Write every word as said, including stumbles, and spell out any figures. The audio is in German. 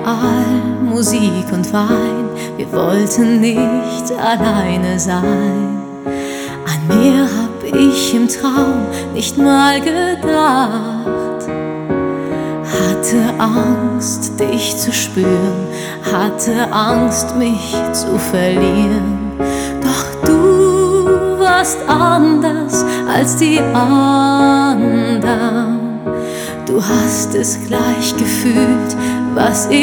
überall Musik und Wein. Wir wollten nicht alleine sein. An mehr hab ich im Traum nicht mal gedacht. Hatte Angst, dich zu spüren, hatte Angst, mich zu verlieren. Doch du warst anders als die anderen. Du hast es gleich gefühlt, was ich